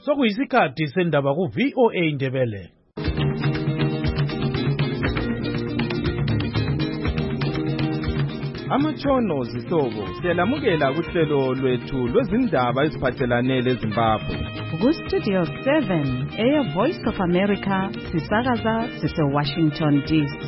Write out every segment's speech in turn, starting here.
Sokuyisikhathi sendaba ku VOA Ndebele. Amatshono zihlobo siyalamukela kuhlelo lwethu lwezindaba eziphathelane leZimbabwe. Ku Studio 7 Air Voice of America sisakaza sise Washington DC.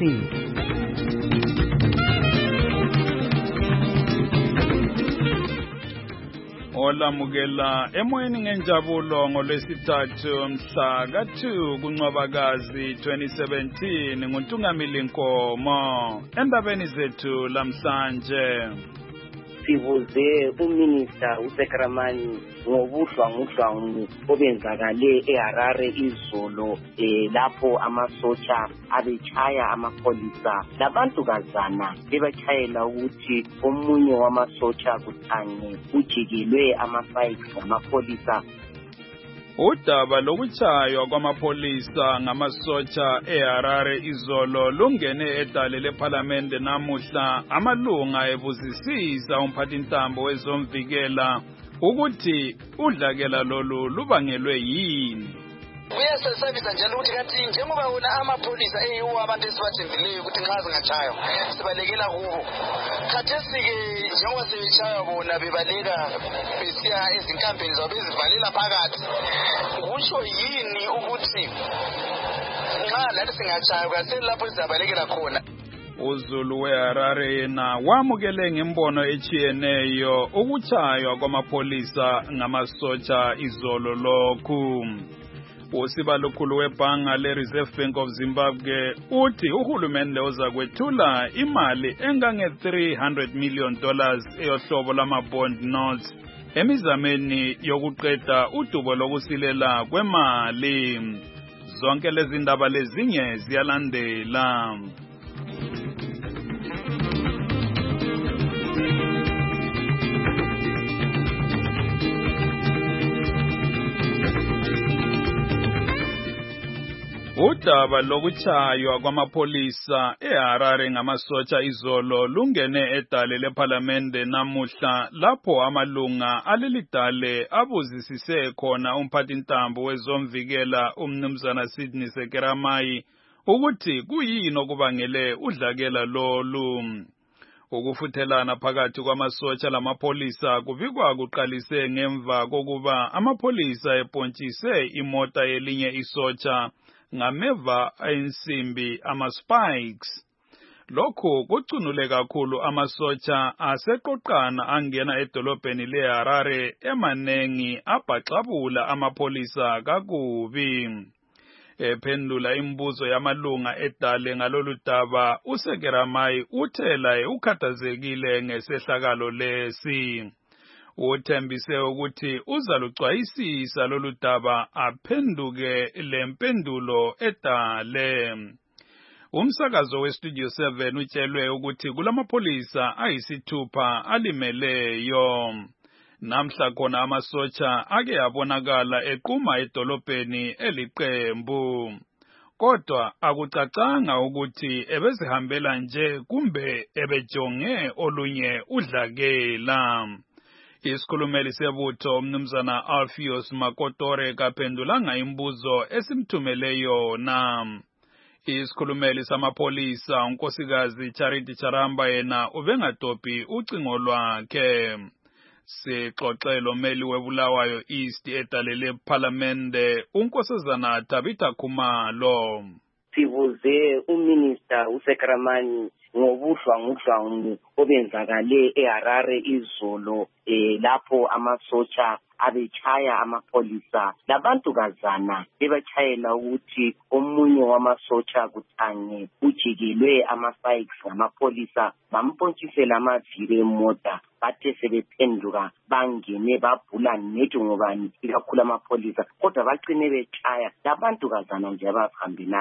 Olamukela emoyeni ngenjabulo ngolwesithathu mhla ka-2 kuNcwabakazi 2017 nguNtungamili Nkomo. Endabeni zethu lamhlanje sibuze uMinister uSekramani ngobuhlwangudlwangu obenzakale eHarare izolo lapho amasotsha abechaya amapolisa labantukazana bebachayela ukuthi omunye wamasotsha kuthange ujikelwe ama-spikes ngamapolisa. Udaba lokuchaywa kwamapolisa ngamasotsha eHarare izolo lungene edale leParliamente namuhla amalunga ebuzisisa umphathintambo wezomvikela ukuthi udlakela lolu lubangelwe yini. Kuyasesabisa njalo ukuthi kanti njengoba wona amapolisa eyiwo abantu esibathembileyo ukuthi nxa zingachaywa sibalekela kubo. Khathesi-ke njengoba sebechaywa bona bebaleka besiya ezinkampeni zabo bezivalela phakathi, kusho yini ukuthi nxa lathi singachaywa kaselapho sizabalekela khona? uZulu weHarare yena wamukele ngembono echiyeneyo ukuchaywa kwamapolisa ngamasotsha izolo lokhu. Usibalukhulu webhanga le-Reserve Bank of Zimbabwe uthi uhulumende uza kwethula imali engange-$300 million eyohlobo lama-bond notes emizameni yokuqeda udubo lokusilela kwemali. Zonke lezi ndaba lezinye ziyalandela. Udaba lokuchaywa kwamapolisa eHarare ngamasotsha izolo lungene edale leParliamente namuhla lapho amalunga alelidale abuzisise khona umphathintambo wezomvikela umnumzana Sydney Sekeramai ukuthi kuyini okubangele udlakela lolu. Ukufuthelana phakathi kwamasotsha lamapolisa kubikwa kuqalise ngemva kokuba amapolisa epontshise imota yelinye isotsha ngameva ensimbi ama-spikes. Lokhu kucunule kakhulu amasotsha aseqoqana angena edolobheni leHarare emanengi abhaxabula amapolisa kakubi. Ephendula imibuzo yamalunga edale ngalolu daba uSekeramai uthela ukhathazekile ngesehlakalo lesi. Uthembise ukuthi uzalucwayisisa lolu daba aphenduke lempendulo edale. Umsakazo weStudio 7 utshelwe ukuthi kulamapolisa ayisithupha alimeleyo. Namhla khona amasotsha ake abonakala equma edolobheni eliqembu. Kodwa akucacanga ukuthi ebezihambela nje kumbe ebejonge olunye udlakela. Isikhulumeli sebutho umnumzana Alpheus Makotore kaphendulanga imibuzo esimthumele yona. Isikhulumeli samapolisa unkosikazi Charity Charamba yena ubengadobhi ucingo lwakhe. Sixoxelo meli webulawayo East edalele Parliamente unkosazana Tabitha Khumalo. Sibuze uMinister uSekramani ngobuhlwangudlwangu obenzakale eHarare izolo lapho amasotsha abechaya amapolisa labantukazana bebachayela ukuthi omunye wamasotsha kuthange ujikelwe ama-spikes ngamapolisa bampontshisela amaviri emota bathe sebephenduka bangene babhula nethi ngobani ikakhulu amapolisa kodwa bacine bechaya labantukazana nje abahambelayo.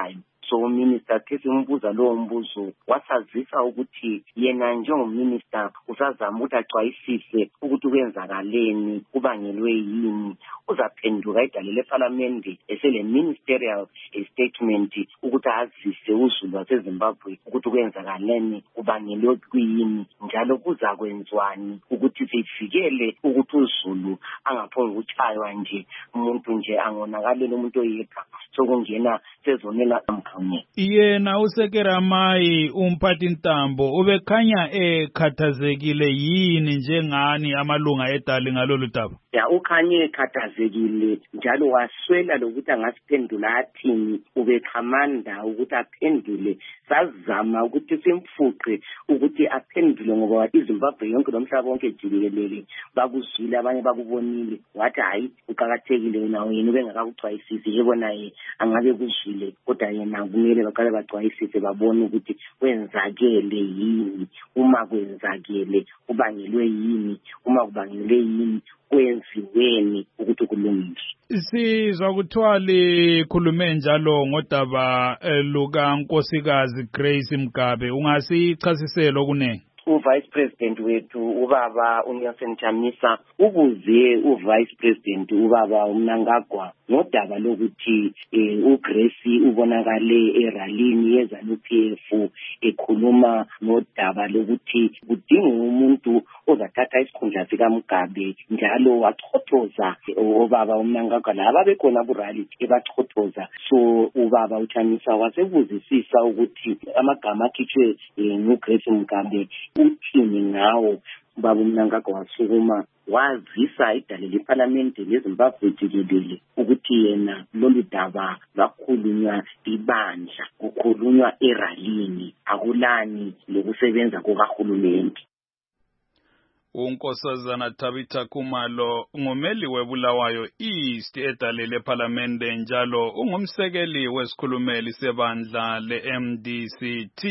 So uminister ke simbuza lowo mbuzo wasazisa ukuthi yena njengominister usazama ukuthi axwayisise ukuthi kwenzakaleni kubangelwe yini. Uzaphenduka idalele eParliament esele ministerial statement ukuthi azise uZulu waseZimbabwe ukuthi kwenzakaleni kubangelwe kuyini njalo kuzakwenzwani ukuthi sifikele ukuthi uZulu angaphongi ukuchaywa nje umuntu nje angonakalela umuntu oyedwa sokungena sezonela amphunye. Yena uSekeramai umphathintambo ubekhanya ekhathazekile yini njengani amalunga edali ngalolu daba? Ya ukhanye ekhathazekile njalo waswela lokuthi angasiphendula athini. Ubekhamanda ukuthi aphendule, sazama ukuthi simfuqe ukuthi aphendule ngoba iZimbabwe yonke lomhlaba wonke jikelele bakuzwile abanye bakubonile. Wathi hayi uqhakathekile nawo yena bengakakuxwayisisi yebo naye angabe kuzwile kodwa yena kumele baqale baxwayisise babone ukuthi kwenzakele yini, uma kwenzakele kubangelwe yini, uma kubangelwe yini kwenziweni ukuthi kulungiswe. Sizwa kuthiwa likhulume njalo ngodaba lukaNkosikazi Grace Mgabe, ungasichasisela okunene? uVice President wethu ubaba uNelson Chamisa ubuze uVice President ubaba uMnangagwa ngodaba lokuthi uGrace ubonakale eralini yeZANU-PF ekhuluma ngodaba lokuthi kudinga umuntu ozathatha isikhundla sikaMgabe njalo wachothoza ubaba uMnangagwa laba bekhona kurally ebachothoza. So ubaba uChamisa wasebuzisisa ukuthi amagama akhitshwe nguGrace Mgabe uthini ngawo. Ubaba uMnangagwa wasukuma wazisa idalele eParliament leZimbabwe jikelele ukuthi yena lolu daba lwakhulunywa ibandla, kukhulunywa eralini, akulani lokusebenza kukaHulumende. uNkosazana Tabitha Khumalo ngumeli weBulawayo East edalele eParliament njalo ungumsekeli wesikhulumeli sebandla leMDCT.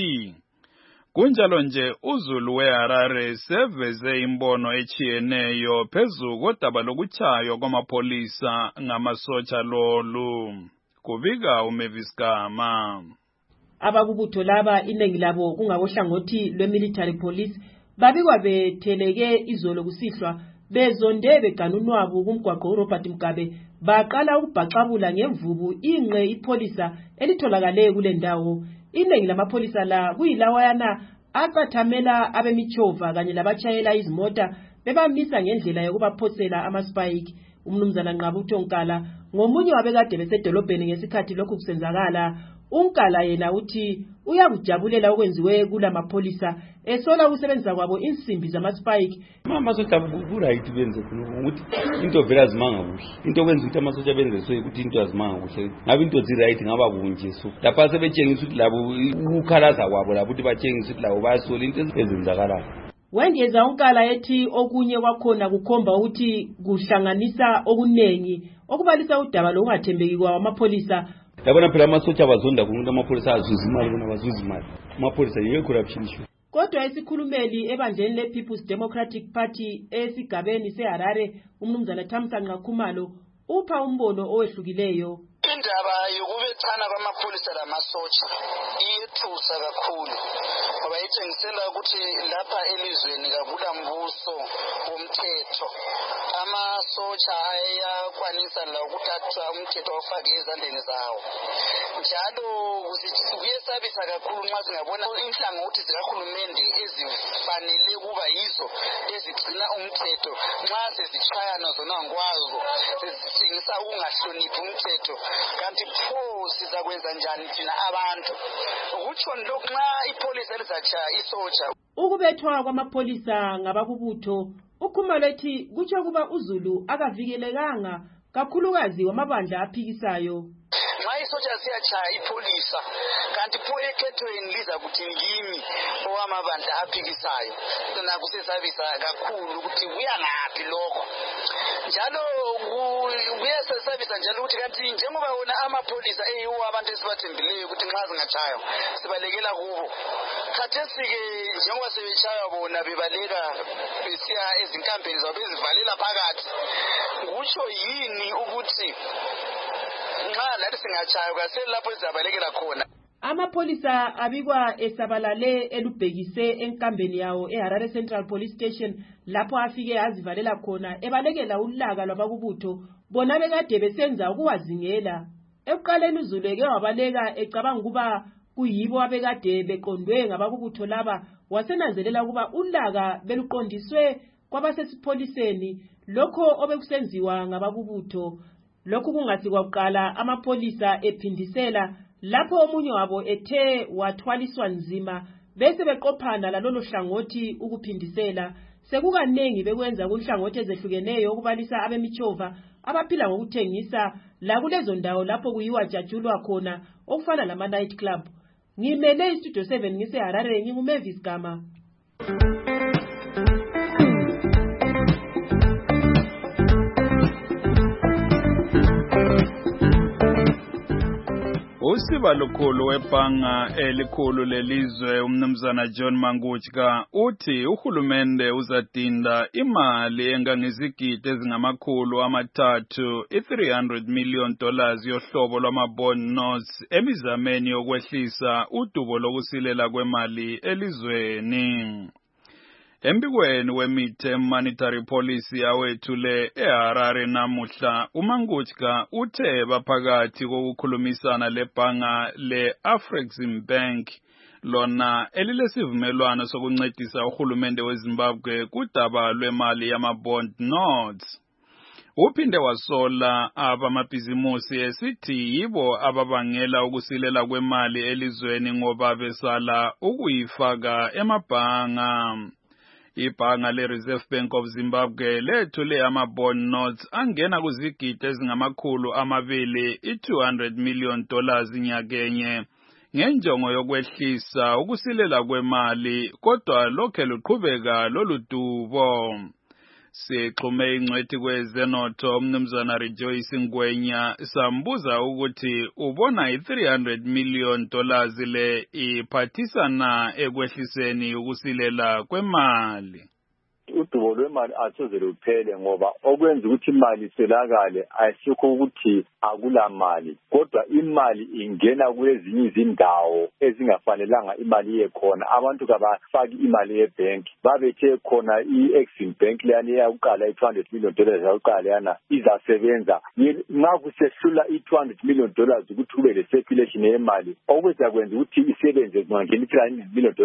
Kunjalo nje uZulu weHarare seveze imbono echiyeneyo phezu kodaba lokuchaywa kwamapolisa ngamasotsha lolu. Kubika uMavis Gama. Abakubutho laba iningi labo kungabohlangothi lwemilitary police babikwa betheleke izolo kusihlwa bezonde beganunwabu kumgwaqo uRobert Mugabe baqala ukubhaqabula ngemvubu ingqe ipolisa elitholakale kule ndawo. Iningi lamapolisa la kuyilawayana aqathamela abemichova kanye labachayela izimota bebamisa ngendlela yokubaphosela amaspike. Umnumzana Nqabutho Nkala ngomunye wabekade besedolobheni ngesikhathi lokhu kusenzakala. Unkala yena uthi uyakujabulela okwenziwe kula mapolisa esola ukusebenzisa kwabo insimbi zamaspike. Amasotsha kuright benze khona ukuthi into vele azimanga kuhle. Into kwenza ukuthi amasotsha benze so ukuthi into azimanga kuhle. Ngabe into ziright ngaba kunje so. Lapha sebetshengisa ukuthi labo ukukhalaza kwabo lapho ukuthi batshengisa ukuthi labo bayasola into ezenzakalayo. Wengeza unkala ethi okunye kwakhona kukhomba ukuthi kuhlanganisa okunengi okubalisa udaba lokungathembeki kwawo amapolisa. Yabona phela amasotsha bazonda kumuntu amapolisa azuza imali bona bazuza imali. Amapolisa yiyo corruption issue. Kodwa isikhulumeli ebandleni lePeople's Democratic Party esigabeni seHarare umnumzana Thamsanqa Khumalo upha umbono owehlukileyo. Indaba yokubethana kwamapolisa lamasotsha iyethusa kakhulu ngoba itshengisela ukuthi lapha elizweni kakula mbuso womthetho. Amasotsha ayakwanisa la ukuthatha umthetho ofake ezandleni zawo. Njalo kuyesabisa kakhulu nxa singabona inhlangothi zikahulumende ezifanele kuba yizo ezigcina umthetho nxa sezichayana zona ngokwazo sezitshengisa ukungahloniphi umthetho. Kanti pho sizakwenza njani thina abantu? Kutsho lokhu nxa ipolisa lizatshaya isotsha. Ukubethwa kwamapolisa ngabakubutho uKhumalo ethi kutsho kuba uZulu akavikelekanga kakhulukazi wamabandla aphikisayo. Nxa isotsha siyatshaya ipolisa kanti pho ekhethweni liza kuthi ngimi owamabandla aphikisayo nakusesabisa kakhulu ukuthi kuyangaphi lokho. Njalo kuyasesabisa njalo ukuthi kanti njengoba wona amapolisa eyiwo abantu esibathembileyo ukuthi nxa singachaywa sibalekela kubo. Khathesi-ke njengoba sebetshaywa bona bebaleka besiya ezinkampeni zabo bezivalela phakathi. Kutsho yini ukuthi nxa lathi singachaywa kaselapho sizabalekela khona? Amapholisa abikwa esabalale elubhekise enkambeni yawo eHarare Central Police Station lapho afike azivalela khona ebalekela ulaka lwabakubutho bona bekade besenza ukuwazingela. Ekuqaleni uZulu eke wabaleka ecabanga ukuba kuyibo abekade beqondwe ngabakubutho laba, wasenanzelela ukuba ulaka beluqondiswe kwabasesipholiseni lokho obekusenziwa ngabakubutho. Lokhu kungathi kwakuqala amapholisa ephindisela lapho omunye wabo ethe wathwaliswa nzima bese beqophana lalolo hlangothi ukuphindisela. Sekukanengi bekwenza kunhlangothi ezehlukeneyo okubalisa abemichova abaphila ngokuthengisa la kulezo ndawo lapho kuyiwa jajulwa khona okufana lama night club. Ngimele istudio 7 ngise Harare, nginguMavis Gama. Usiba lukhulu webhanga elikhulu lelizwe umnumzana John Mangutshka uthi uhulumende uzadinda imali engangezigidi ezingamakhulu amathathu $300 million yohlobo lwama-bond notes emizameni yokwehlisa udubo lokusilela kwemali elizweni. Embikweni weMidterm Monetary Policy awethule eHarare namuhla, uMangutshka uthe baphakathi kokukhulumisana lebhanga le-Afreximbank lona elilesivumelwano sokuncedisa uhulumende weZimbabwe kudaba lwemali yama-bond notes. Uphinde wasola abamabhizimusi esithi yibo ababangela ukusilela kwemali elizweni ngoba besala ukuyifaka emabhanga. Ibhanga le-Reserve Bank of Zimbabwe lethule ama-bond notes angena kuzigidi ezingamakhulu amabili $200 million nyakenye ngenjongo yokwehlisa ukusilela kwemali, kodwa lokhe luqhubeka lolu dubo. Sixhume ingcwethi kwezenotho umnumzana Rejoice Ngwenya sambuza ukuthi ubona $300 million le iphathisana ekwehliseni ukusilela kwemali. Udubo lwemali asoze luphele ngoba okwenza ukuthi imali iselakale ayisikho ukuthi akula mali, kodwa imali ingena kwezinye izindawo ezingafanelanga imali yekhona. Abantu kabafaki imali yebank, babethe khona i-Exim Bank leyani eyakuqala $200 million yakuqala yana izasebenza. Nxa kusehlula $200 million ukuthi kube le circulation yemali, okwenza kwenza ukuthi isebenze kungangena $300 million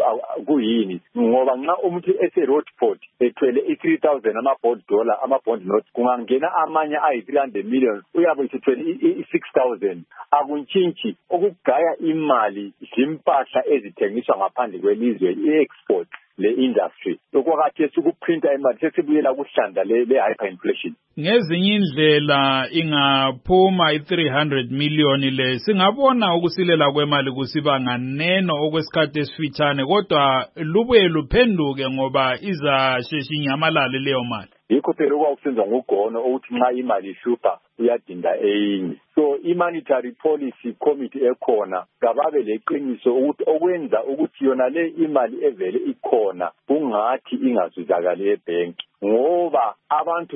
kuyini? Ngoba nxa umuntu ese-road port ethwele $3,000 ama-bond notes, kungangena amanye $300 million, uyabe esethwele $6,000. Akuntshintshi okugaya imali zimpahla ezithengiswa ngaphandle kwelizwe, i-export le-industry. Okwakhathesi ukuprinta imali sesibuyela kuhlanda le-hyperinflation. Ngezinye indlela ingaphuma $300 million le singabona ukusilela kwemali kusiba nganeno okwesikhathi esifitshane, kodwa lubuye luphenduke ngoba izasheshinyamalale leyo mali. Yikho phela okwakusenza ngogono ukuthi nxa imali ihlupha uyadinda eyinye. So i-Monetary Policy Committee ekhona kababe leqiniso ukuthi okwenza ukuthi yona le imali evele ikhona kungathi ingazuzakali ebank, ngoba abantu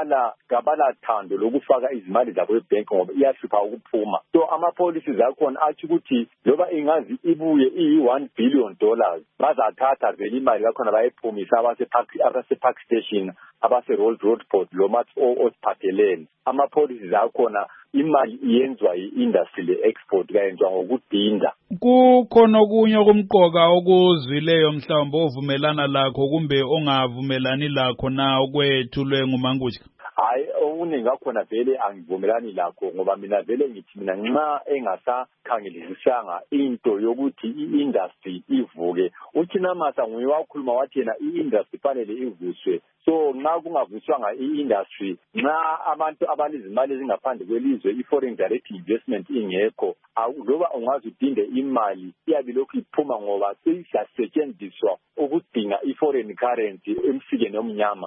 kabala thando lokufaka izimali zabo ebank ngoba iyahlupha ukuphuma. So ama-policies akhona athi ukuthi loba ingazi ibuye $1 billion bazathatha vele imali yakhona bayiphumisa abase-Park Station, abase-Road Port loma osiphathelene. Ama-policies akhona imali iyenzwa yi-industry le-export kayenzwa ngokudinda. Kukhona okunye okumqoka okuzwileyo mhlawumbe ovumelana lakho kumbe ongavumelani lakho na okwethulwe nguMangutshka? Hayi, okuningi kakhona vele angivumelani lakho ngoba mina vele ngithi mina nxa engasakhangelisisanga into yokuthi i-industry ivuke. UChinamasa nguye wakhuluma wathi yena i-industry fanele ivuswe. So nxa kungavuswanga i-industry, nxa abantu abalezimali ezingaphandle kwelizwe, i-foreign direct investment ingekho, loba ungaze udinde imali iyabe lokhu iphuma ngoba seyisetshenziswa ukudinga i-foreign currency emsikeni omnyama.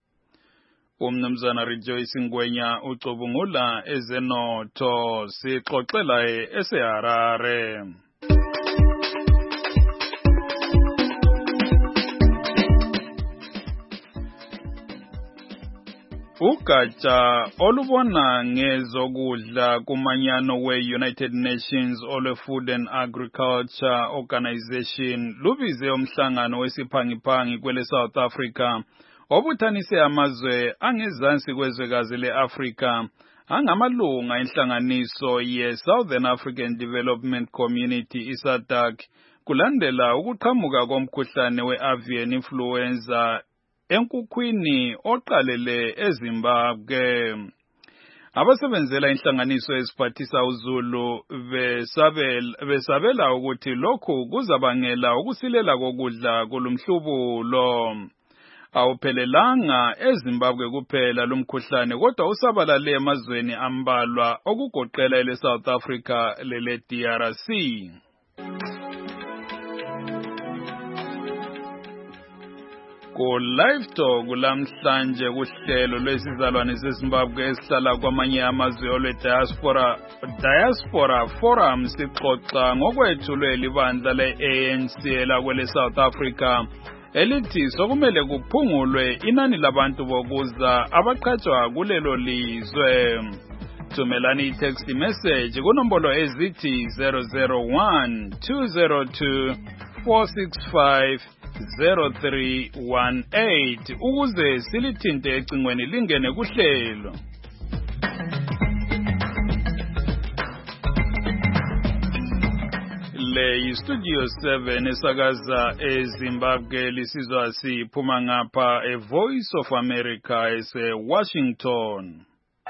Umnumzana Rejoice Ngwenya ucubungula ezenotho, sixoxela eseHarare. Ugatsha olubona ngezokudla kumanyano we-United Nations olwe-Food and Agriculture Organization lubize umhlangano wesiphangi-phangi kwele South Africa obuthanise amazwe angezansi kwezwekazi le-Afrika angamalunga enhlanganiso ye-Southern African Development Community i-SADC kulandela ukuqhamuka komkhuhlane we-avian influenza enkukhwini oqalele eZimbabwe. Abasebenzela inhlanganiso eziphathisa uZulu besabela ukuthi lokhu kuzabangela ukusilela kokudla kulumhlubulo. Awuphelelanga eZimbabwe kuphela lumkhuhlane kodwa usabalale emazweni ambalwa okugoqela ele South Africa lele DRC. Ku live talk lamhlanje kuhlelo lwesizalwane seZimbabwe esihlala kwamanye amazwe olwe Diaspora Forum sixoxa ngokwethulwe libandla le-ANC lakwele South Africa elithi sokumele kuphungulwe inani labantu bokuza abaqhatshwa kulelo lizwe. Thumelani i-text message kunombolo ezithi 001 202 465 0318 ukuze silithinte ecingweni lingene kuhlelo. Le Studio 7 esakaza eZimbabwe lisizwa siphuma ngapha eVoice of America ese-Washington.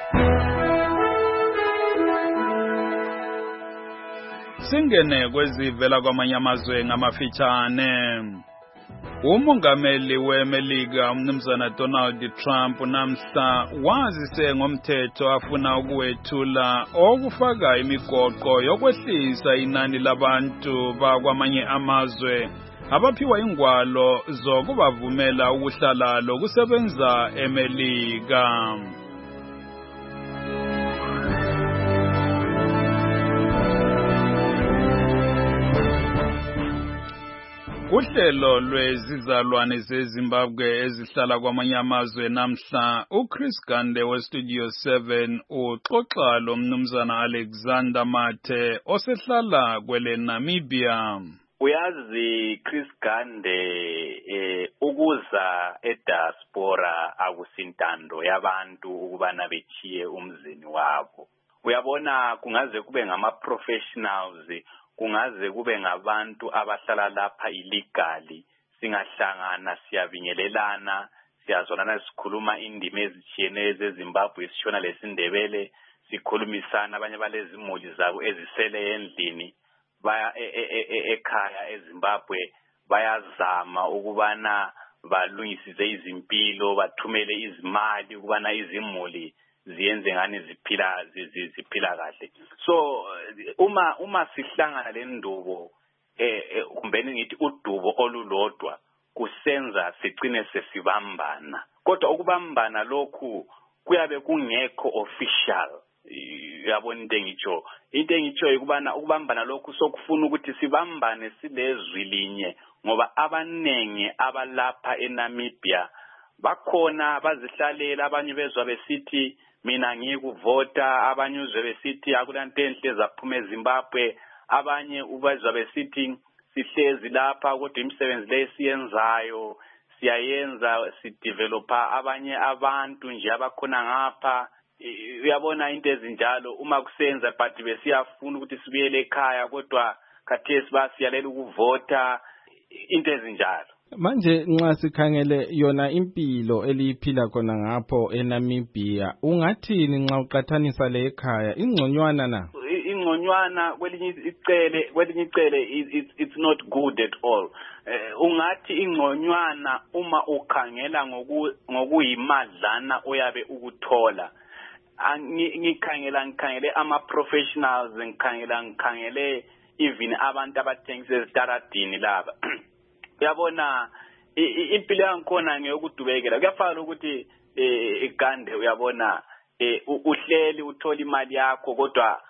Singene kwezivela kwamanye amazwe ngamafitshane. Umongameli weMelika umnumzana Donald Trump namhla wazise ngomthetho afuna ukuwethula okufaka imigoqo yokwehlisa inani labantu bakwamanye amazwe abaphiwa ingwalo zokubavumela ukuhlala lokusebenza eMelika. Uhlelo lwezizalwane zeZimbabwe ezihlala kwamanye amazwe namhla uChris Gande weStudio 7 uxoxa lo mnumzana Alexander Mathe osehlala kwele Namibia. Uyazi Chris Gande ukuza eDiaspora akusintando yabantu ukubana bechiye umzini wabo. Uyabona kungaze kube ngama-professionals kungaze kube ngabantu abahlala lapha illegally singahlangana siyabingelelana siyazolana sikhuluma indimi ezitshiyeneyo zeZimbabwe sishona lesindebele sikhulumisana abanye balezimuli zabo ezisele endlini baya ekhaya eZimbabwe bayazama ukubana balungisize izimpilo bathumele izimali ukubana izimuli ziyenze ngani ziphila kahle. So uma sihlangana lendubo kumbeni ngithi udubo olulodwa kusenza sicine sesibambana. Kodwa ukubambana lokhu kuyabe kungekho official. Uyabona into engitsho ikubana ukubambana lokhu sokufuna ukuthi sibambane silezwi linye ngoba abanengi abalapha eNamibia bakhona bazihlalela abanye bezwa besithi mina ngikuvota abanye uzwe besithi akulanto enhle zaphuma eZimbabwe abanye ubazwa besithi sihlezi lapha kodwa imisebenzi lesiyenzayo siyayenza sidevelopa abanye abantu nje abakhona ngapha. Uyabona into ezinjalo uma kusenza but besiyafuna ukuthi sibuyele ekhaya kodwa khathesi basiyalela ukuvota into ezinjalo. Manje nxa sikhangele yona impilo eliphila khona ngapho eNamibia ungathini nxa uqathanisa le ekhaya ingconywana na? Ingconywana kwelinye icele it's not good at all. Ungathi ingconywana uma ukhangela ngokuyimadlana oyabe ukuthola. Ngikhangele ama-professionals ngikhangele even abantu abathengisa ezitaradini laba. Uyabona impilo yangikhona ngeyokudubekela kuyafana ukuthi Gande uyabona uhleli uthola imali yakho kodwa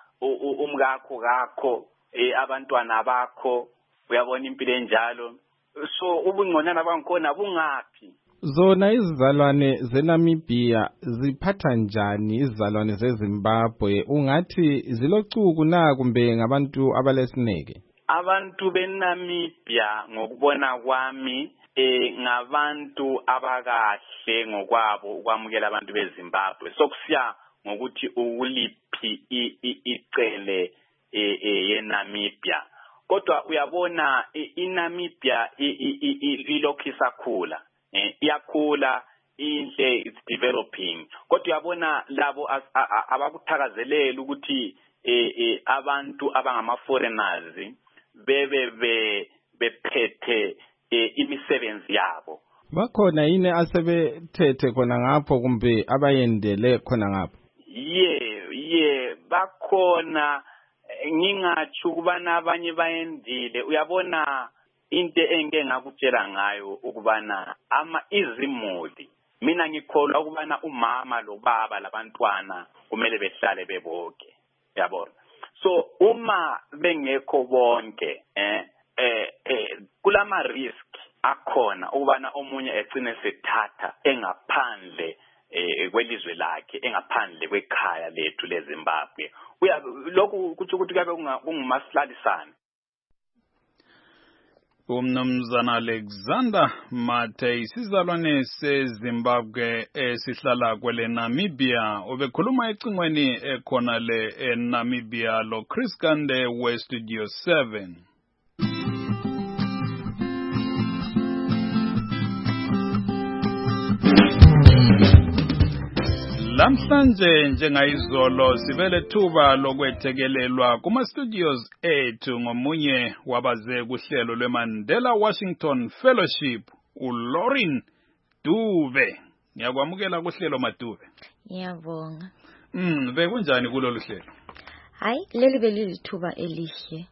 umkakho abantwana bakho uyabona impilo enjalo. So ubungconyana bangikhona bungaphi Zona izizalwane zeNamibia ziphatha njani izizalwane zeZimbabwe? Ungathi zilochuku na kumbe ngabantu abalesineke? Abantu beNamibia ngokubona kwami ngabantu abakahle ngokwabo ukwamukela abantu beZimbabwe. Sokusiya ngokuthi ukuliphi icele yeNamibia. Kodwa uyabona iNamibia ilokhu isakhula. Iyakhula inhle, it's developing. Kodwa uyabona labo abakuthakazelela ukuthi abantu abangama foreigners bephethe imisebenzi yabo. Bakhona yini asebethethe khona ngapho kumbe abayendele khona ngapho? Bakhona. Ngingathi ukubana abanye bayendile. Uyabona into engeke ngakutshela ngayo ukubana izimuli, mina ngikholwa ukubana umama lo baba labantwana kumele behlale bebonke, yabona. So uma bengekho bonke kulama risk akhona ukubana omunye egcine sethatha engaphandle kwelizwe lakhe, engaphandle kwekhaya lethu leZimbabwe. Lokhu kuthi kuyabe kungumasilalisana. Umnumzana Alexander Mathe, isizalwane seZimbabwe esihlala kwele Namibia, ubekhuluma ecingweni ekhona le eNamibia lo Chris Kande weStudio 7. Lamhlanje njengayizolo sivele thuba lokwethekelelwa kuma studios ethu ngomunye wabaze kuhlelo lweMandela Washington Fellowship, uLauren Dube. Ngiyakwamukela kuhlelo Madube. Ngiyabonga. Bekunjani kulolu hlelo? Hayi, leli belilithuba elihle.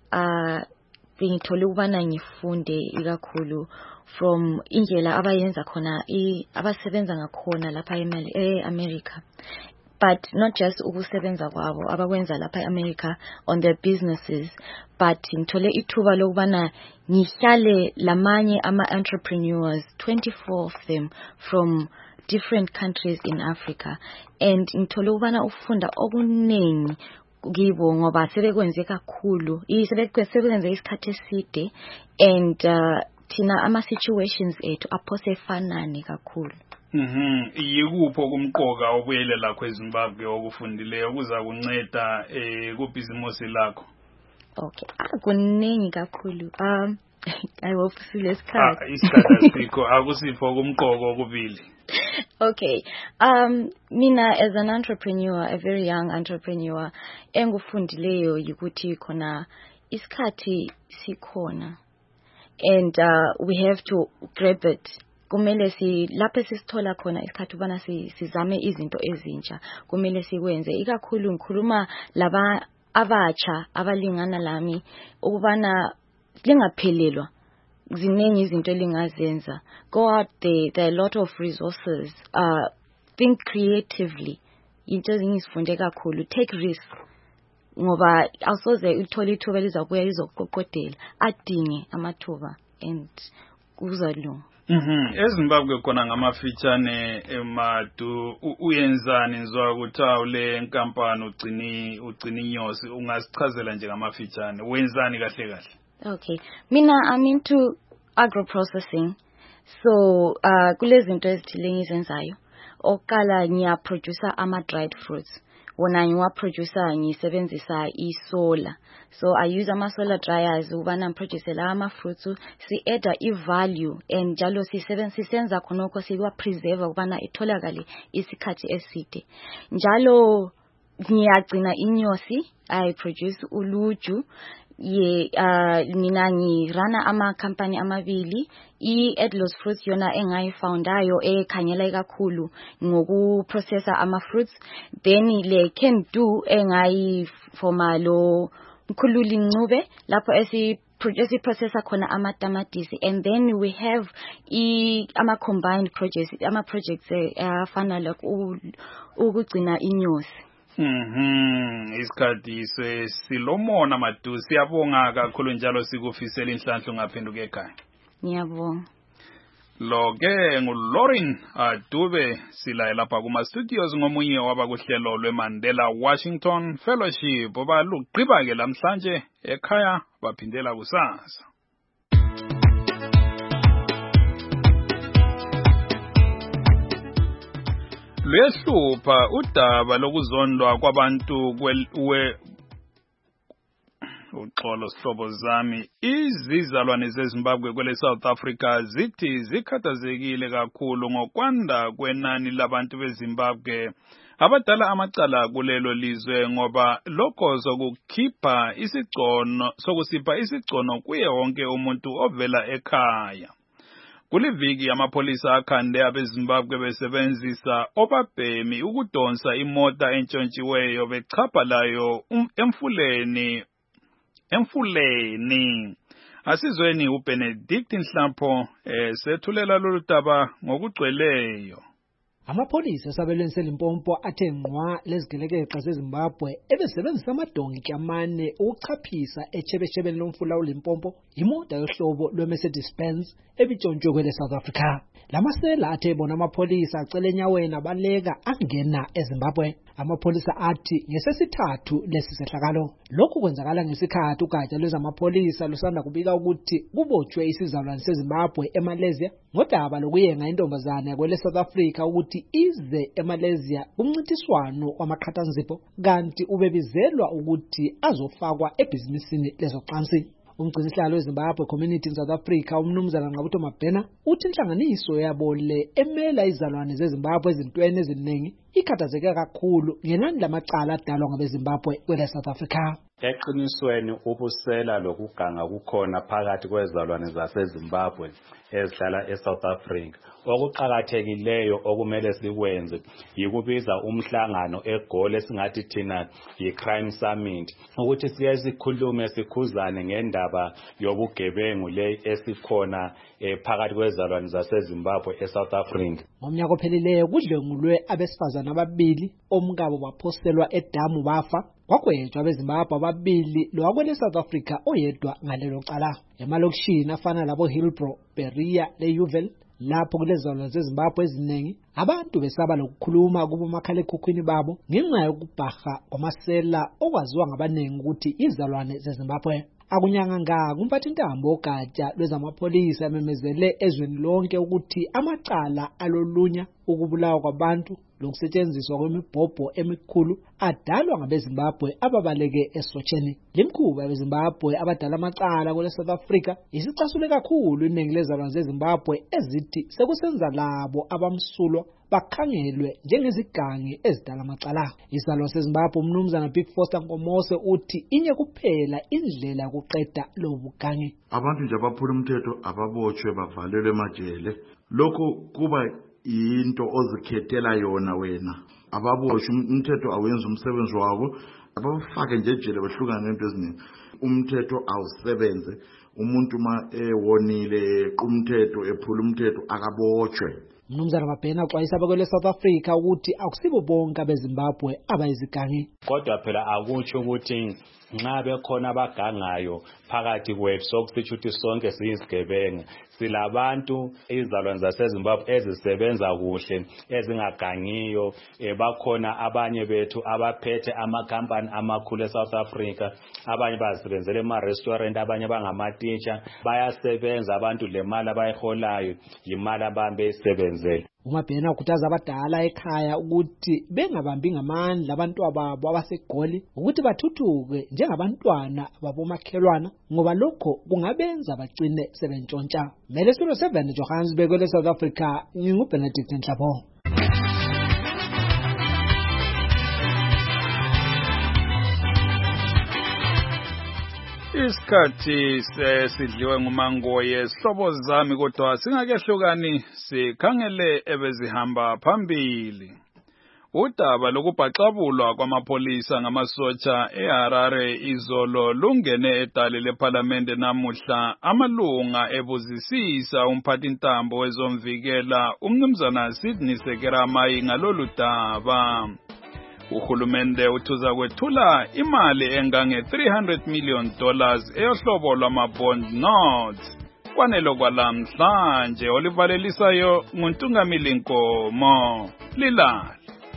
Bengithole ukubana ngifunde ikakhulu from indlela abayenza khona abasebenza ngakhona lapha eAmerica, but not just ukusebenza kwabo abakwenza lapha eAmerica on their businesses, but ngithole ithuba lokubana ngihlale lamanye ama-entrepreneurs, 24 of them from different countries in Africa, and ngithole ukubana ufunda okuningi kibo ngoba sebekwenze kakhulu, sebekwenze isikhathi eside, and thina ama-situations ethu aphose fanane kakhulu. Yikupho kumqoka obuyelela kweZimbabwe okufundileyo kuza kunceda kubhizimusi lakho? Okay, kuningi kakhulu. I hope silesikhathi. Isikhathi asikho, akusipho kumqoka okubili. Okay, mina as an entrepreneur, a very young entrepreneur, engufundileyo yikuthi khona isikhathi sikhona, and we have to grab it. Kumele lapho sisithola khona isikhathi ubana sizame izinto ezintsha, kumele sikwenze. Ikakhulu ngikhuluma laba abatsha abalingana lami ukubana lingaphelelwa ziningi izinto elingazenza. Go out there are a lot of resources. Think creatively. Into ezingizifunde kakhulu. Take risks. Ngoba awusoze uthole ithuba lizabuya lizokuqoqodela, adinge amathuba and kuzalunga. eZimbabwe khona ngamafitshane emadu uyenzani nizwa ukuthi awule nkampani ugcini inyosi, ungasichazela nje ngamafitshane wenzani kahle kahle? Okay, mina I'm into agro processing, so kulezi zinto ezithile ngizenzayo. Okala ngiya producer ama dried fruits. Wona ngiwa producer ngisebenzisa isolar, so I use ama solar dryers ubana produce la ama fruits, si add value and njalo sisenza khonoko siwa preserve ubana itholakale isikhathi eside. Njalo ngiyagcina inyosi, I produce uluju. Mina ngirana ama company amabili, Edlos Fruits yona engayifoundayo ekhanyela kakhulu ngoku processor ama fruits, then le Can Do engayifoma lo Mkhululi Ncube lapho esi processor khona ama tamatisi, and then we have ama combined projects afana ukugcina inyosi. Isikhathi silomona madu, siyabonga kakhulu njalo sikufisela inhlanhla ungaphenduka ekhaya. Ngiyabonga. Ngiyabonga. Umnumzana Alexander Mathe, isizalwane seZimbabwe esihlala kwele Namibia, ubekhuluma ecingweni ekhona le eNamibia lo Chris Kande weStudio 7. Lamhlanje njengayizolo sivele thuba lokwethekelelwa kuma studios ethu ngomunye wabaze kuhlelo lweMandela Washington Fellowship, uLauren Dube. Ngiyakwamukela kuhlelo Madube. Ngiyabonga. Lo-ke nguLauren Dube sila lapha kuma-studios ngomunye wabakuhlelo lweMandela Washington Fellowship obalugqiba-ke lamhlanje ekhaya baphindela kusasa. Luyehlupha udaba lokuzondwa kwabantu uxolo sihlobo zami izizalwane zeZimbabwe kwele South Africa zithi zikhathazekile kakhulu ngokwanda kwenani labantu beZimbabwe abadala amacala kulelo lizwe ngoba lokho sokusipha isigcono kuye wonke umuntu ovela ekhaya. Kuliviki amapolisa akhande abeZimbabwe besebenzisa obabhemi ukudonsa imota entshontshiweyo bechapha layo emfuleni. Asizweni uBenedict Nhlampo sethulela lolu daba ngokugcweleyo. Amapolisa esabelweni seLimpopo athe ngqwa lezigelekeqe zeZimbabwe ebesebenzisa amadonki amane ukuchaphisa echebeshebeni lomfula uLimpopo imota yohlobo lweMercedes-Benz ebitshontshwe kwele South Africa. Lamasela athe bona amapolisa acele enyaweni abaleka angena eZimbabwe. Amapolisa athi ngesesithathu lesi sehlakalo. Lokhu kwenzakala ngesikhathi ugatsha lwezamapolisa lusanda kubika ukuthi kubotshwe isizalwane seZimbabwe eMalaysia ngodaba lokuyenga intombazane kwele South Africa ukuthi ize eMalaysia kumncintiswano wamaqhathanzipho kanti ubebizelwa ukuthi azofakwa ebhizinisini lezocansi. Umgcinisihlalo weZimbabwe Community in South Africa umnumzana Nqabutho Mabhena uthi inhlanganiso yabo le emela izalwane zeZimbabwe ezintweni eziningi ikhathazeke kakhulu ngenani lamacala adalwa ngabeZimbabwe kwele South Africa. Eqinisweni ubusela lokuganga kukhona phakathi kwezalwane zaseZimbabwe ezihlala eSouth Africa. Okuqhakathekileyo okumele sikwenze yikubiza umhlangano eGoli esingathi thina yiCrime Summit ukuthi siye sikhulume sikhuzane ngendaba yobugebengu le esikhona phakathi kwezalwane zaseZimbabwe eSouth Africa. Ngomnyaka ophelileyo kudlengulwe abesifazana ababili omkabo baphoselwa edamu bafa. Kwagwetshwa abeZimbabwe ababili lowakwele South Africa oyedwa ngalelo cala. Emalokishini afana labo Hillbrow, Berea leUville lapho kulezalwane zeZimbabwe eziningi abantu besaba lokukhuluma kubomakhalekhukhwini babo ngenxa yokubhaha kwamasela okwaziwa ngabaningi ukuthi izalwane zeZimbabwe. Akunyanga kumphathintambo ogatsha lwezamapolisa memezele ezweni lonke ukuthi amacala alolunya ukubulawa kwabantu lokusetshenziswa kwemibhobho emikhulu adalwa ngabeZimbabwe ababaleke esotsheni. Limkhuba abeZimbabwe abadala amacala kwele South Africa isicasule kakhulu iningi lezalwane zeZimbabwe ezithi sekusenza labo abamsulwa bakhangelwe njengezigangi ezidala amacala. Izalwane seZimbabwe umnumzana Big Foster Nkomose uthi inye kuphela indlela yokuqeda lobugangi. Abantu nje abaphula umthetho ababotshwe bavalelwe emajele. Lokho kuba into ozikhethela yona wena. Ababoshwe umthetho awenza umsebenzi wabo abafake nje ejele behlukana nento eziningi. Umthetho awusebenze. Umuntu ma ewonile umthetho ephula umthetho akabotshwe. Mnumzana Mabhena uxwayisa abakwele South Africa ukuthi akusibo bonke abeZimbabwe abayizigangi. Kodwa phela akutsho ukuthi nxa bekhona abagangayo phakathi kwethu sokusitsho ukuthi sonke siyizigebenga. Silabantu izalwane zaseZimbabwe ezisebenza kuhle ezingagangiyo. Bakhona abanye bethu abaphethe amakhampani amakhulu eSouth Africa, abanye basebenzela ema-restaurant, abanye bangama-teacher. Bayasebenza abantu le mali abayiholayo yimali abambe isebenzele. uMabhena ukhuthaza abadala ekhaya ukuthi bengabambi ngamandla abantwababo abaseGoli ukuthi bathuthuke njengabantwana babomakhelwana ngoba lokho kungabenza bagcine sebentshontsha. Mele 07 Johannesburg kwele South Africa nginguBenedict Nhlampo. Isikhathi sesidliwe ngumangoye sihlobo zami kodwa singakehlukani sikhangele ebezihamba phambili. Udaba lokubhaxabulwa kwamapolisa ngamasotsha eHarare izolo lungene edale leParliament namuhla amalunga ebuzisisa umphathintambo wezomvikela umnumzana Sydney Sekeramai ngalolu daba. Uhulumende uthuza kwethula imali engange $300 million eyohlobo lwama-bond notes. kwanelo kwalamhlanje olivalelisayo nguNtungamili Nkomo. Lilala.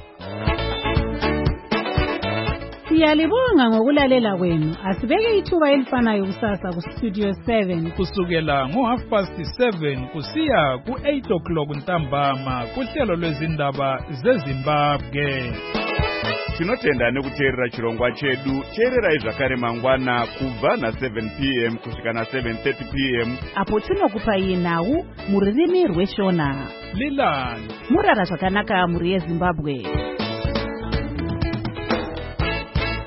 Siyalibonga ngokulalela kwenu. Asibeke ithuba elifanayo kusasa ku Studio 7 kusukela ngo7:30 kusiya ku8 ntambama kuhlelo lwezindaba zeZimbabwe. Tinotenda nekuteerera chirongwa chedu. Teererai zvakare mangwana kubva na7 p.m. kusvika na7:30 p.m. apo tinokupai nhau mururimi rweshona. Lilala. Murara zvakanaka muri yeZimbabwe.